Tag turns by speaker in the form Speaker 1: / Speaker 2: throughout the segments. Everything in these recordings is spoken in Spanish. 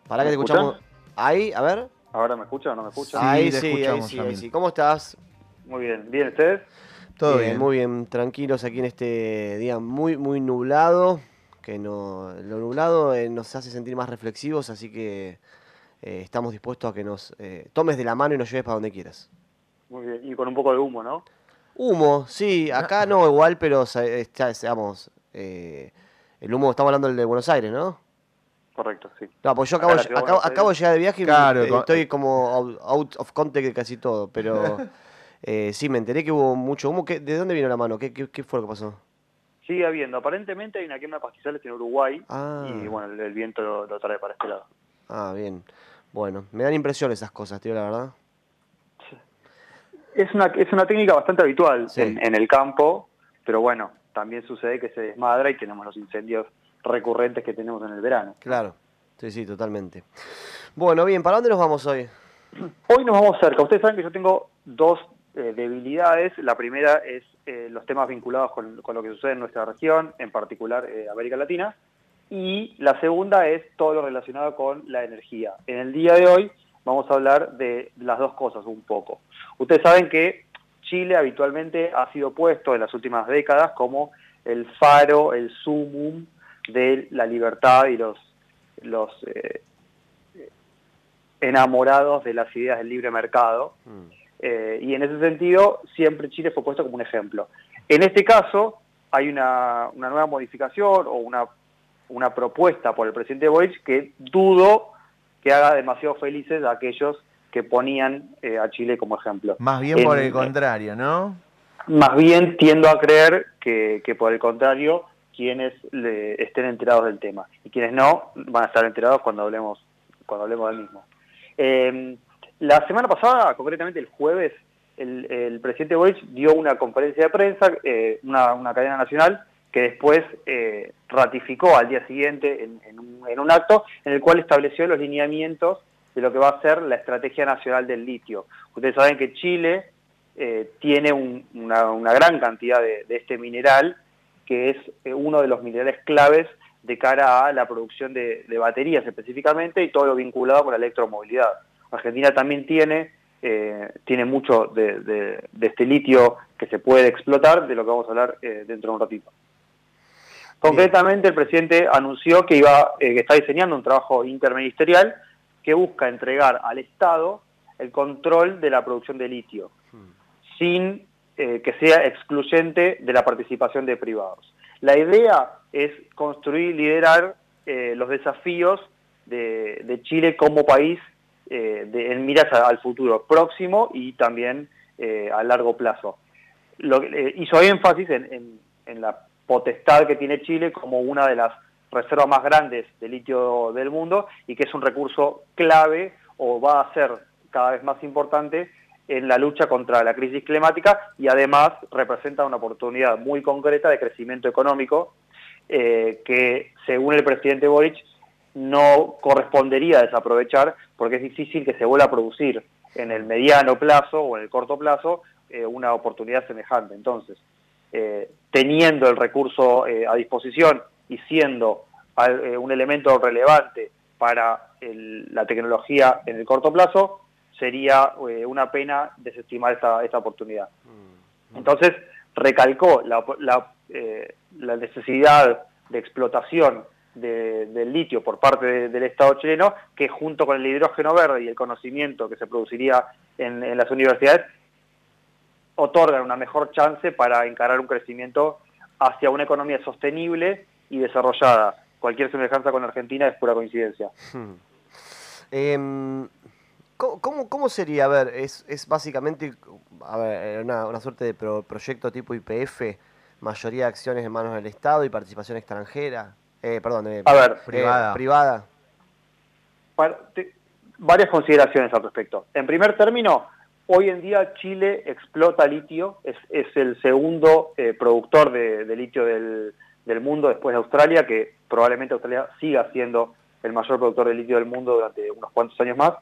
Speaker 1: Para que
Speaker 2: ¿Me
Speaker 1: te escuchamos.
Speaker 2: escuchan?
Speaker 1: Ahí, a ver.
Speaker 2: ¿Ahora me escuchan o no me escuchan?
Speaker 1: Ahí
Speaker 3: te
Speaker 1: sí, ahí
Speaker 3: escuchamos,
Speaker 1: sí, ahí
Speaker 3: Yamil.
Speaker 1: sí. ¿Cómo estás?
Speaker 2: Muy bien. ¿Bien ustedes?
Speaker 3: Todo
Speaker 1: Bien,
Speaker 3: bien.
Speaker 1: muy bien, tranquilos aquí en este día muy, muy nublado. Que no, lo nublado nos hace sentir más reflexivos, así que estamos dispuestos a que nos tomes de la mano y nos lleves para donde quieras.
Speaker 2: Muy bien. Y con un poco de humo, ¿no?
Speaker 1: Humo, sí, acá no igual, pero seamos, el humo, estamos hablando del de Buenos Aires, ¿no?
Speaker 2: Correcto, sí.
Speaker 1: No, pues yo
Speaker 2: Acá en la ciudad de Buenos
Speaker 1: acabo
Speaker 2: Aires.
Speaker 1: de llegar de viaje y
Speaker 3: Claro,
Speaker 1: estoy como out of context de casi todo, pero sí, me enteré que hubo mucho humo. ¿De dónde vino la mano? ¿Qué fue lo que pasó?
Speaker 2: Sigue habiendo. Aparentemente hay una quema de pastizales en Uruguay y
Speaker 1: Ah,
Speaker 2: bueno, el viento lo trae para este lado.
Speaker 1: bien. Bueno, me dan impresión esas cosas, tío, la verdad.
Speaker 2: Es una técnica bastante habitual
Speaker 1: Sí,
Speaker 2: en el campo, pero bueno, también sucede que se desmadra y tenemos los incendios recurrentes que tenemos en el verano, ¿no?
Speaker 1: claro. Sí, sí, totalmente. Bueno, bien, ¿para dónde nos vamos hoy?
Speaker 2: Hoy nos vamos cerca. Ustedes saben que yo tengo dos debilidades. La primera es los temas vinculados con lo que sucede en nuestra región, en particular América Latina. Y la segunda es todo lo relacionado con la energía. En el día de hoy vamos a hablar de las dos cosas un poco. Ustedes saben que Chile habitualmente ha sido puesto en las últimas décadas como el faro, el sumum de la libertad y los enamorados de las ideas del libre mercado, y en ese sentido siempre Chile fue puesto como un ejemplo. En este caso hay una nueva modificación o una propuesta por el presidente Boric que dudo que haga demasiado felices a aquellos que ponían a Chile como ejemplo.
Speaker 3: Más bien por el contrario, ¿no?
Speaker 2: Más bien tiendo a creer que por el contrario, quienes estén enterados del tema y quienes no van a estar enterados cuando hablemos del mismo. La semana pasada, concretamente el jueves, el presidente Boric dio una conferencia de prensa, una cadena nacional, que después ratificó al día siguiente en un acto en el cual estableció los lineamientos de lo que va a ser la Estrategia Nacional del Litio. Ustedes saben que Chile tiene una gran cantidad de este mineral, que es uno de los minerales claves de cara a la producción de baterías específicamente y todo lo vinculado con la electromovilidad. Argentina también tiene mucho de este litio que se puede explotar, de lo que vamos a hablar dentro de un ratito. Concretamente, el presidente anunció que está diseñando un trabajo interministerial que busca entregar al Estado el control de la producción de litio, sin que sea excluyente de la participación de privados. La idea es construir y liderar los desafíos de Chile como país en miras al futuro próximo y también a largo plazo. Hizo énfasis en la potestad que tiene Chile como una de las reservas más grandes de litio del mundo y que es un recurso clave o va a ser cada vez más importante en la lucha contra la crisis climática y además representa una oportunidad muy concreta de crecimiento económico que, según el presidente Boric, no correspondería desaprovechar porque es difícil que se vuelva a producir en el mediano plazo o en el corto plazo una oportunidad semejante. Entonces, teniendo el recurso a disposición y siendo un elemento relevante para la tecnología en el corto plazo, sería una pena desestimar esta oportunidad. Entonces, recalcó la necesidad de explotación del litio por parte del Estado chileno, que junto con el hidrógeno verde y el conocimiento que se produciría en las universidades, otorgan una mejor chance para encarar un crecimiento hacia una economía sostenible y desarrollada. Cualquier semejanza con Argentina es pura coincidencia.
Speaker 1: ¿Cómo sería? A ver, es básicamente una suerte de proyecto tipo YPF, mayoría de acciones en manos del Estado y participación extranjera,
Speaker 2: A ver,
Speaker 1: privada.
Speaker 2: Varias consideraciones al respecto. En primer término, hoy en día Chile explota litio, es el segundo productor de litio del mundo después de Australia, que probablemente Australia siga siendo el mayor productor de litio del mundo durante unos cuantos años más.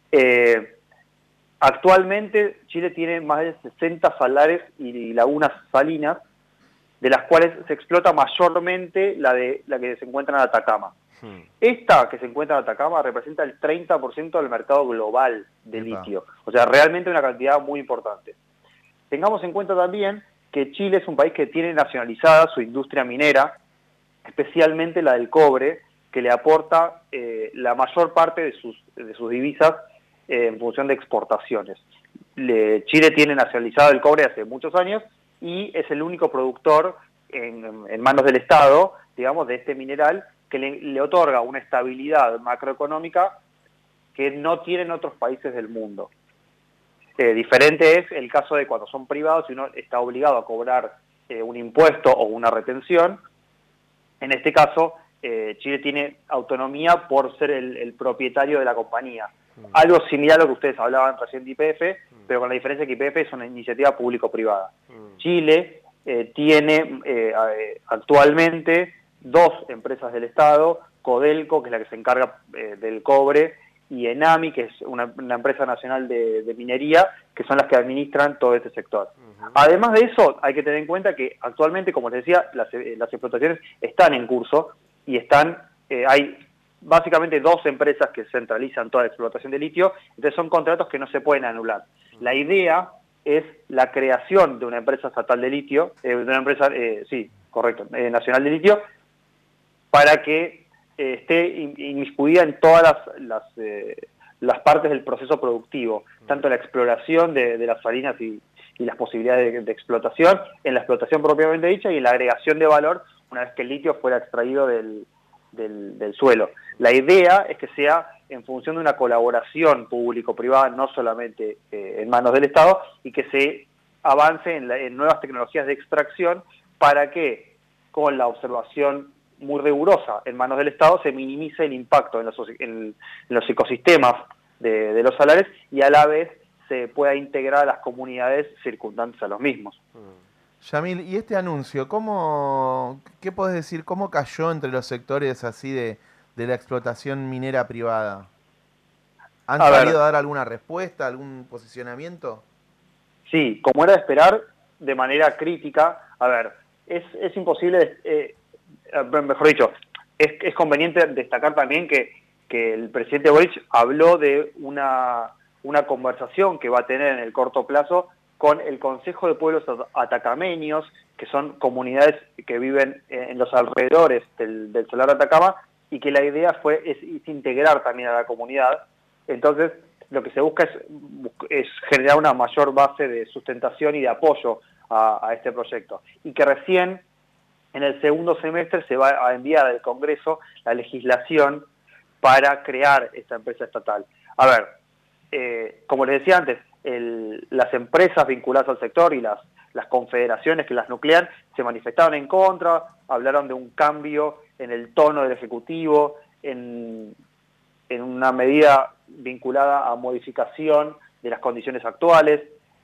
Speaker 2: Actualmente Chile tiene más de 60 salares y lagunas salinas, de las cuales se explota mayormente la que se encuentra en Atacama. Esta que se encuentra en Atacama representa el 30% del mercado global de
Speaker 3: Epa.
Speaker 2: litio. O sea, realmente una cantidad muy importante. Tengamos en cuenta también que Chile es un país que tiene nacionalizada su industria minera, especialmente la del cobre, que le aporta la mayor parte de sus divisas en función de exportaciones. Chile tiene nacionalizado el cobre hace muchos años y es el único productor en manos del Estado, digamos, de este mineral que le otorga una estabilidad macroeconómica que no tienen otros países del mundo. Diferente es el caso de cuando son privados y uno está obligado a cobrar un impuesto o una retención. En este caso, Chile tiene autonomía por ser el propietario de la compañía. Algo similar a lo que ustedes hablaban recién de YPF, pero con la diferencia que YPF es una iniciativa público-privada. Chile tiene actualmente 2 empresas del Estado, Codelco, que es la que se encarga del cobre, y Enami, que es una empresa nacional de minería, que son las que administran todo este sector. Además de eso, hay que tener en cuenta que actualmente, como les decía, las explotaciones están en curso y hay básicamente 2 empresas que centralizan toda la explotación de litio, entonces son contratos que no se pueden anular. La idea es la creación de una empresa estatal de litio, de una empresa, nacional de litio, para que esté inmiscuida en todas las partes del proceso productivo, tanto la exploración de las salinas y las posibilidades de explotación, en la explotación propiamente dicha y en la agregación de valor una vez que el litio fuera extraído del suelo. La idea es que sea en función de una colaboración público-privada, no solamente en manos del Estado, y que se avance en nuevas tecnologías de extracción para que, con la observación muy rigurosa en manos del Estado, se minimice el impacto en los ecosistemas de los salares y a la vez se pueda integrar a las comunidades circundantes a los mismos.
Speaker 3: Yamil, ¿y este anuncio, qué podés decir, cómo cayó entre los sectores así de la explotación minera privada? ¿Han salido a dar alguna respuesta, algún posicionamiento?
Speaker 2: Sí, como era de esperar, de manera crítica. A ver, es imposible, mejor dicho, es conveniente destacar también que el presidente Boric habló de una conversación que va a tener en el corto plazo con el Consejo de Pueblos Atacameños, que son comunidades que viven en los alrededores del Salar de Atacama, y que la idea es integrar también a la comunidad. Entonces, lo que se busca es generar una mayor base de sustentación y de apoyo a este proyecto. Y que recién, en el segundo semestre, se va a enviar al Congreso la legislación para crear esta empresa estatal. A ver, como les decía antes, las empresas vinculadas al sector y las confederaciones que las nuclean se manifestaron en contra, hablaron de un cambio en el tono del Ejecutivo, en una medida vinculada a modificación de las condiciones actuales,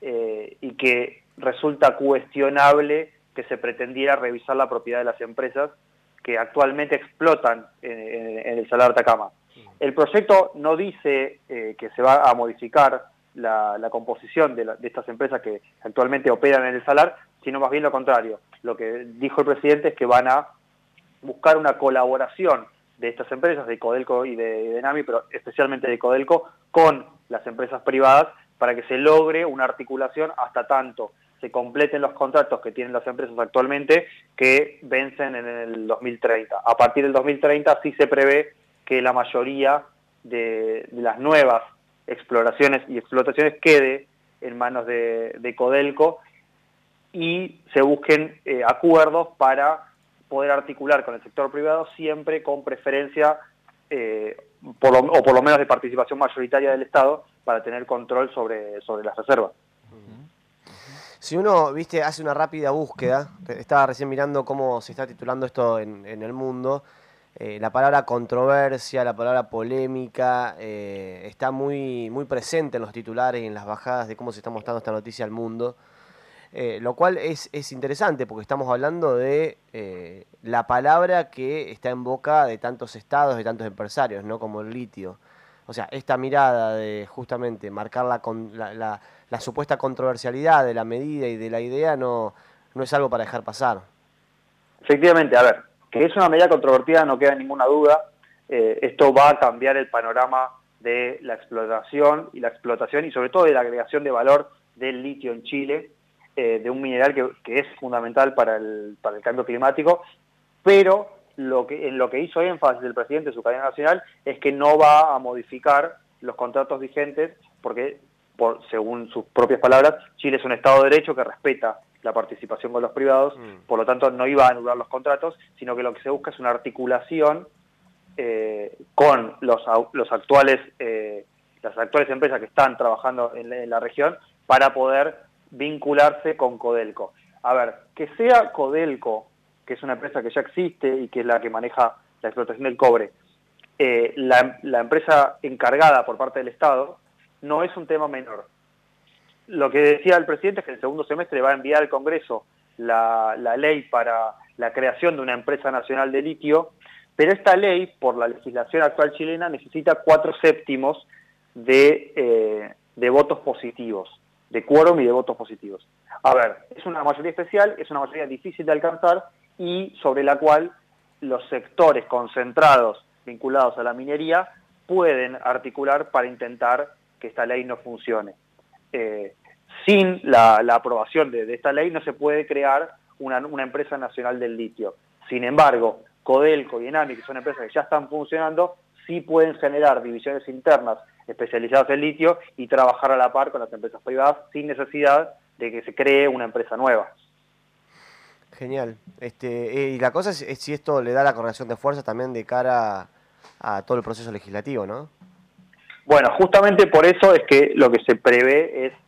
Speaker 2: y que resulta cuestionable que se pretendiera revisar la propiedad de las empresas que actualmente explotan en el Salar de Atacama. El proyecto no dice que se va a modificar la composición de estas empresas que actualmente operan en el salar, sino más bien lo contrario. Lo que dijo el presidente es que van a buscar una colaboración de estas empresas, de Codelco y de Enami, pero especialmente de Codelco, con las empresas privadas para que se logre una articulación hasta tanto se completen los contratos que tienen las empresas actualmente, que vencen en el 2030. A partir del 2030 sí se prevé que la mayoría de las nuevas exploraciones y explotaciones quede en manos de Codelco y se busquen acuerdos para poder articular con el sector privado, siempre con preferencia o por lo menos de participación mayoritaria del Estado, para tener control sobre las reservas.
Speaker 1: Si uno, viste, hace una rápida búsqueda, estaba recién mirando cómo se está titulando esto en el mundo, la palabra controversia, la palabra polémica, está muy presente en los titulares y en las bajadas de cómo se está mostrando esta noticia al mundo, lo cual es interesante porque estamos hablando de la palabra que está en boca de tantos estados, de tantos empresarios, ¿no? Como el litio. O sea, esta mirada de justamente marcar la supuesta controversialidad de la medida y de la idea no es algo para dejar pasar.
Speaker 2: Efectivamente, a ver, que es una medida controvertida no queda ninguna duda. esto va a cambiar el panorama de la explotación y sobre todo de la agregación de valor del litio en Chile, de un mineral que es fundamental para el cambio climático, pero en lo que hizo énfasis el presidente de su cadena nacional es que no va a modificar los contratos vigentes porque, según sus propias palabras, Chile es un Estado de Derecho que respeta la participación con los privados, por lo tanto no iba a anular los contratos, sino que lo que se busca es una articulación con las actuales empresas que están trabajando en la región para poder vincularse con Codelco. A ver, que sea Codelco, que es una empresa que ya existe y que es la que maneja la explotación del cobre, la empresa encargada por parte del Estado, no es un tema menor. Lo que decía el presidente es que el segundo semestre va a enviar al Congreso la ley para la creación de una empresa nacional de litio, pero esta ley, por la legislación actual chilena, necesita 4/7 de votos positivos, de quórum y de votos positivos. A ver, es una mayoría especial, es una mayoría difícil de alcanzar y sobre la cual los sectores concentrados vinculados a la minería pueden articular para intentar que esta ley no funcione. Sin la aprobación de esta ley no se puede crear una empresa nacional del litio. Sin embargo, Codelco y Enami, que son empresas que ya están funcionando, sí pueden generar divisiones internas especializadas en litio y trabajar a la par con las empresas privadas sin necesidad de que se cree una empresa nueva.
Speaker 1: Genial. Y la cosa es si esto le da la correlación de fuerzas también de cara a todo el proceso legislativo, ¿no?
Speaker 2: Bueno, justamente por eso es que lo que se prevé es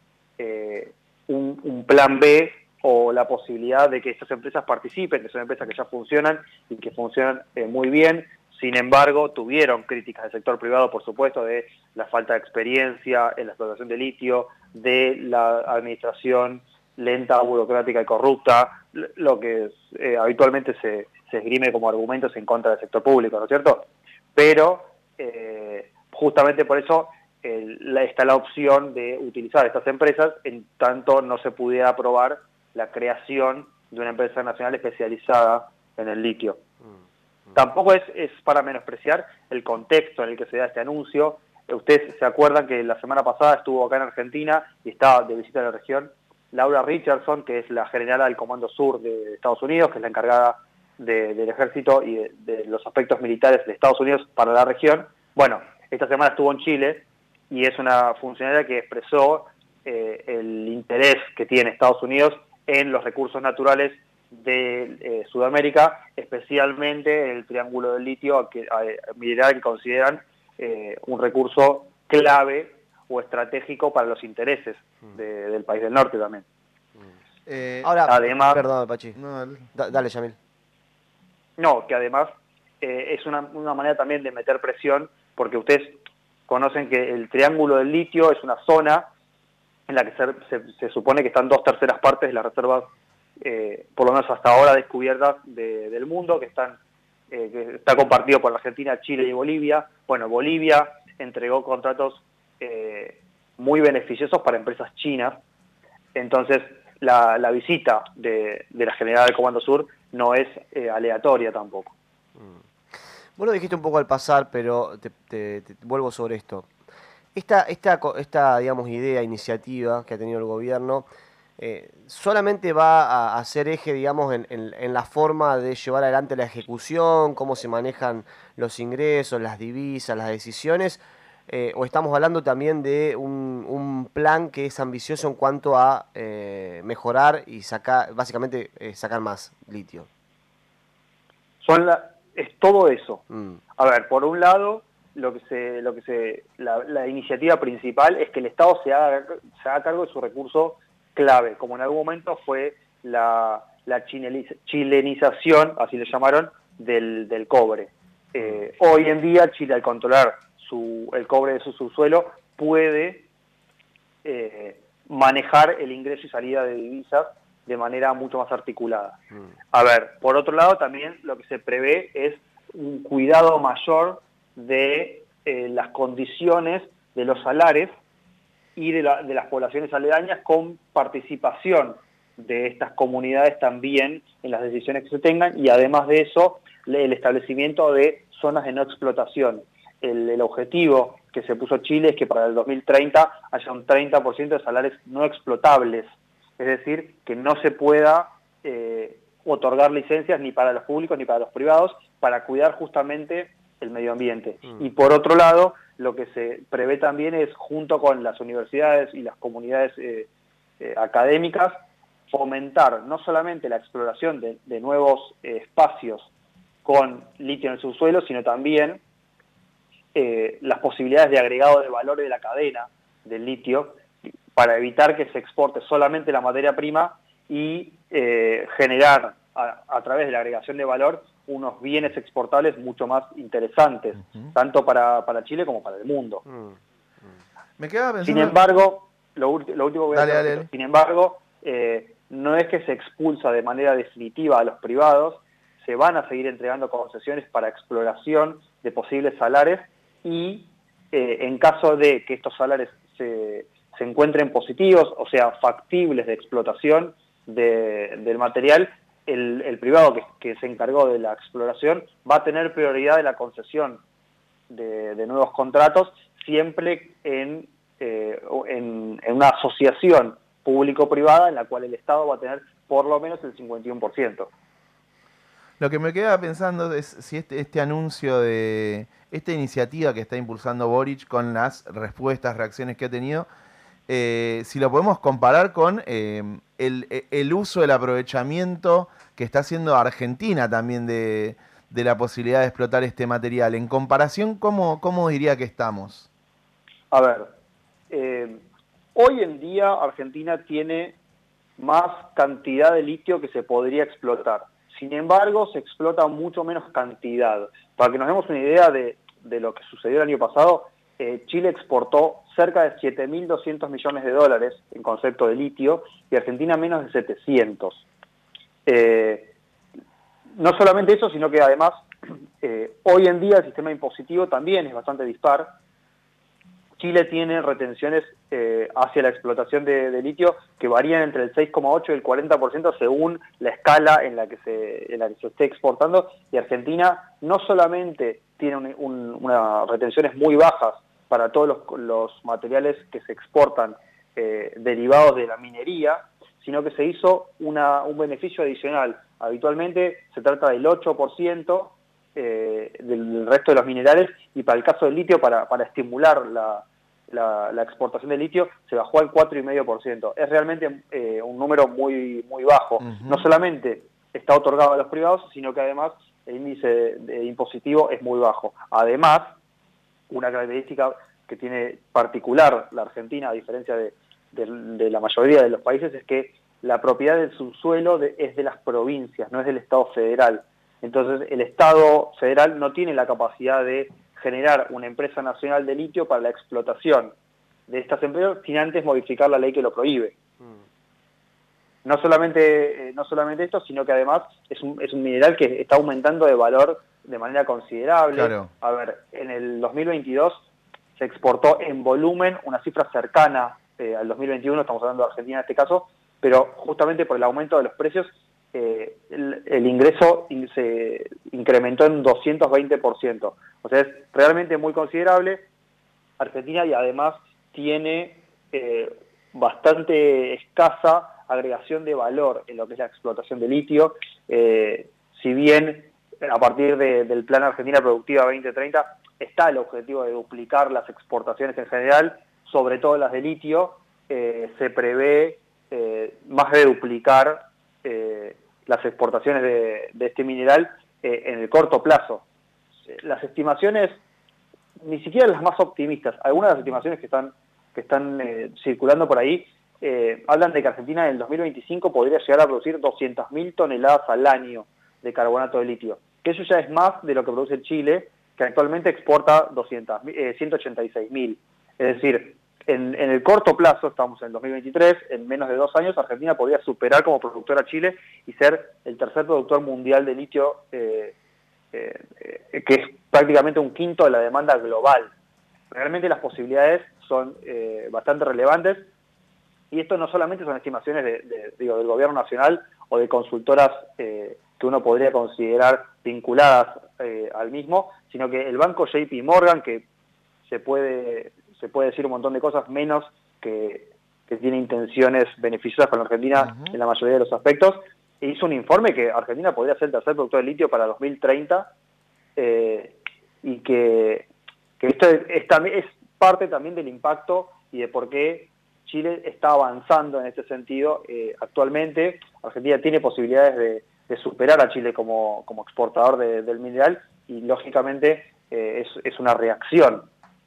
Speaker 2: un plan B o la posibilidad de que estas empresas participen, que son empresas que ya funcionan y que funcionan muy bien. Sin embargo, tuvieron críticas del sector privado, por supuesto, de la falta de experiencia en la explotación de litio, de la administración lenta, burocrática y corrupta, lo que habitualmente se esgrime como argumentos en contra del sector público, ¿no es cierto? Pero justamente por eso está la opción de utilizar estas empresas en tanto no se pudiera aprobar la creación de una empresa nacional especializada en el litio. Tampoco es para menospreciar el contexto en el que se da este anuncio. Ustedes se acuerdan que la semana pasada estuvo acá en Argentina y estaba de visita en la región Laura Richardson, que es la generala del Comando Sur de Estados Unidos, que es la encargada del ejército y de los aspectos militares de Estados Unidos para la región. Bueno, esta semana estuvo en Chile y es una funcionaria que expresó el interés que tiene Estados Unidos en los recursos naturales de Sudamérica, especialmente el Triángulo del Litio, mineral que consideran un recurso clave o estratégico para los intereses del país del norte también.
Speaker 1: Ahora,
Speaker 2: además,
Speaker 1: perdón, Pachi. No, dale, Yamil.
Speaker 2: No, que además es una manera también de meter presión, porque ustedes conocen que el Triángulo del Litio es una zona en la que se supone que están 2/3 partes de las reservas, por lo menos hasta ahora descubiertas del mundo, que está compartido por la Argentina, Chile y Bolivia. Bueno, Bolivia entregó contratos muy beneficiosos para empresas chinas, entonces la visita de la general del Comando Sur no es aleatoria tampoco.
Speaker 1: Vos lo dijiste un poco al pasar, pero te vuelvo sobre esto. Esta digamos, iniciativa que ha tenido el gobierno, solamente va a hacer eje, digamos, en la forma de llevar adelante la ejecución, cómo se manejan los ingresos, las divisas, las decisiones, o estamos hablando también de un plan que es ambicioso en cuanto a mejorar y básicamente sacar más litio.
Speaker 2: Es todo eso. A ver, por un lado, la iniciativa principal es que el Estado se haga cargo de su recurso clave, como en algún momento fue la chilenización, así le llamaron, del cobre. Hoy en día Chile, al controlar el cobre de su subsuelo, puede manejar el ingreso y salida de divisas de manera mucho más articulada. A ver, por otro lado, también lo que se prevé es un cuidado mayor de las condiciones de los salares y de las poblaciones aledañas, con participación de estas comunidades también en las decisiones que se tengan, y además de eso, el establecimiento de zonas de no explotación. El objetivo que se puso Chile es que para el 2030 haya un 30% de salares no explotables, es decir, que no se pueda otorgar licencias ni para los públicos ni para los privados para cuidar justamente el medio ambiente. Y por otro lado, lo que se prevé también es, junto con las universidades y las comunidades académicas, fomentar no solamente la exploración de nuevos espacios con litio en el subsuelo, sino también las posibilidades de agregado de valor de la cadena del litio, para evitar que se exporte solamente la materia prima y generar a través de la agregación de valor unos bienes exportables mucho más interesantes, tanto para Chile como para el mundo.
Speaker 3: Me quedaba pensando...
Speaker 2: Sin embargo, lo último que voy a decir,
Speaker 3: dale.
Speaker 2: Sin embargo, no es que se expulsa de manera definitiva a los privados, se van a seguir entregando concesiones para exploración de posibles salares y en caso de que estos salares se encuentren positivos, o sea, factibles de explotación del material, el privado que se encargó de la exploración va a tener prioridad de la concesión de nuevos contratos, siempre en una asociación público-privada en la cual el Estado va a tener por lo menos el 51%.
Speaker 3: Lo que me queda pensando es si este anuncio de esta iniciativa que está impulsando Boric con las respuestas, reacciones que ha tenido, si lo podemos comparar con el uso, el aprovechamiento que está haciendo Argentina también de la posibilidad de explotar este material. En comparación, ¿cómo diría que estamos?
Speaker 2: A ver, hoy en día Argentina tiene más cantidad de litio que se podría explotar. Sin embargo, se explota mucho menos cantidad. Para que nos demos una idea de lo que sucedió el año pasado, Chile exportó cerca de 7.200 millones de dólares en concepto de litio y Argentina menos de 700. No solamente eso, sino que además hoy en día el sistema impositivo también es bastante dispar. Chile tiene retenciones hacia la explotación de litio que varían entre el 6,8 y el 40% según la escala en la que se esté exportando, y Argentina no solamente tiene unas retenciones muy bajas para todos los materiales que se exportan derivados de la minería, sino que se hizo un beneficio adicional. Habitualmente se trata del 8% del resto de los minerales, y para el caso del litio, para estimular la exportación de litio, se bajó al 4,5%. Es realmente un número muy, muy bajo. No solamente está otorgado a los privados, sino que además el índice impositivo es muy bajo. Además, una característica que tiene particular la Argentina, a diferencia de la mayoría de los países, es que la propiedad del subsuelo es de las provincias, no es del Estado federal. Entonces, el Estado federal no tiene la capacidad de generar una empresa nacional de litio para la explotación de estas empresas sin antes modificar la ley que lo prohíbe. No solamente esto, sino que además es un mineral que está aumentando de valor de manera considerable.
Speaker 3: Claro.
Speaker 2: A ver, en el 2022 se exportó en volumen una cifra cercana al 2021, estamos hablando de Argentina en este caso, pero justamente por el aumento de los precios, el ingreso se incrementó en 220%. O sea, es realmente muy considerable Argentina, y además tiene bastante escasa agregación de valor en lo que es la explotación de litio. Si bien a partir del Plan Argentina Productiva 2030 está el objetivo de duplicar las exportaciones en general, sobre todo las de litio, se prevé más de duplicar las exportaciones de este mineral en el corto plazo. Las estimaciones, ni siquiera las más optimistas, algunas de las estimaciones que están circulando por ahí, hablan de que Argentina en el 2025 podría llegar a producir 200.000 toneladas al año de carbonato de litio, que eso ya es más de lo que produce Chile, que actualmente exporta 186.000. Es decir, en el corto plazo, estamos en el 2023, en menos de 2 años, Argentina podría superar como productora a Chile y ser el tercer productor mundial de litio, que es prácticamente un quinto de la demanda global. Realmente las posibilidades son bastante relevantes, y esto no solamente son estimaciones del gobierno nacional o de consultoras que uno podría considerar vinculadas al mismo, sino que el banco JP Morgan, que se puede decir un montón de cosas, menos que tiene intenciones beneficiosas con la Argentina en la mayoría de los aspectos, hizo un informe que Argentina podría ser el tercer productor de litio para 2030, y que esto es parte también del impacto y de por qué Chile está avanzando en este sentido. Actualmente Argentina tiene posibilidades de superar a Chile como exportador del mineral, y lógicamente es una reacción.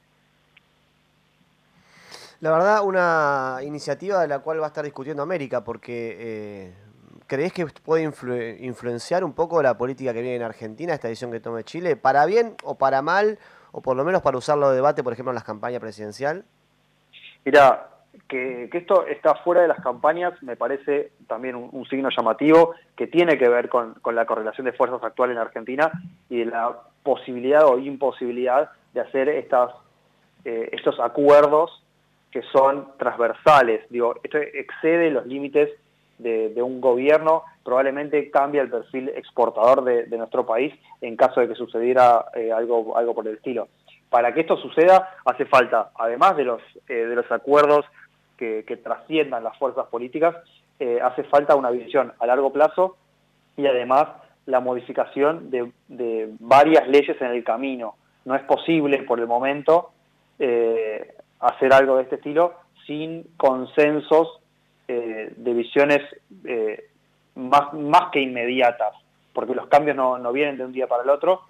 Speaker 1: La verdad, una iniciativa de la cual va a estar discutiendo América, porque ¿creés que puede influenciar un poco la política que viene en Argentina, esta decisión que tome Chile, para bien o para mal, o por lo menos para usarlo de debate, por ejemplo, en las campañas presidenciales?
Speaker 2: Mira, que esto está fuera de las campañas me parece también un signo llamativo que tiene que ver con la correlación de fuerzas actual en Argentina y de la posibilidad o imposibilidad de hacer estos acuerdos que son transversales. Digo, esto excede los límites de un gobierno, probablemente cambia el perfil exportador de nuestro país en caso de que sucediera algo por el estilo. Para que esto suceda hace falta, además de los acuerdos que trasciendan las fuerzas políticas, hace falta una visión a largo plazo y además la modificación de varias leyes en el camino. No es posible por el momento hacer algo de este estilo sin consensos de visiones más que inmediatas, porque los cambios no vienen de un día para el otro,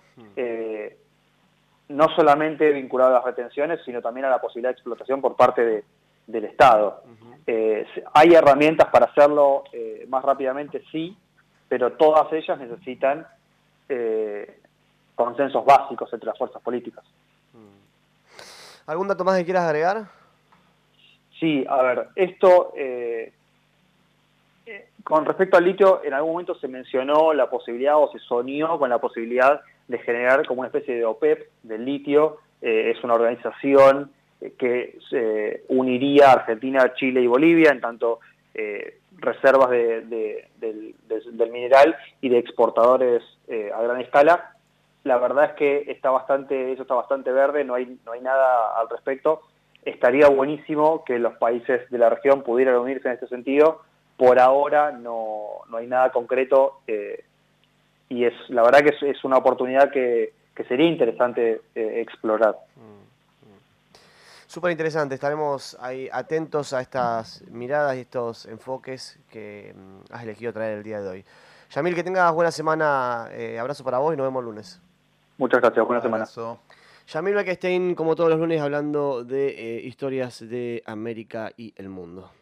Speaker 2: no solamente vinculado a las retenciones, sino también a la posibilidad de explotación por parte del Estado. Hay herramientas para hacerlo más rápidamente, sí, pero todas ellas necesitan consensos básicos entre las fuerzas políticas.
Speaker 1: ¿Algún dato más que quieras agregar?
Speaker 2: Sí, a ver, esto, con respecto al litio, en algún momento se mencionó la posibilidad o se soñó con la posibilidad de generar como una especie de OPEP del litio. Es una organización que uniría a Argentina, Chile y Bolivia en tanto reservas del mineral y de exportadores a gran escala. La verdad es que eso está bastante verde, no hay nada al respecto. Estaría buenísimo que los países de la región pudieran unirse en este sentido. Por ahora no hay nada concreto, y la verdad que es una oportunidad que sería interesante explorar.
Speaker 1: Súper interesante, estaremos ahí atentos a estas miradas y estos enfoques que has elegido traer el día de hoy. Yamil, que tengas buena semana, abrazo para vos y nos vemos el lunes.
Speaker 2: Muchas gracias, buena semana.
Speaker 1: Yamil Bekenstein, como todos los lunes, hablando de historias de América y el mundo.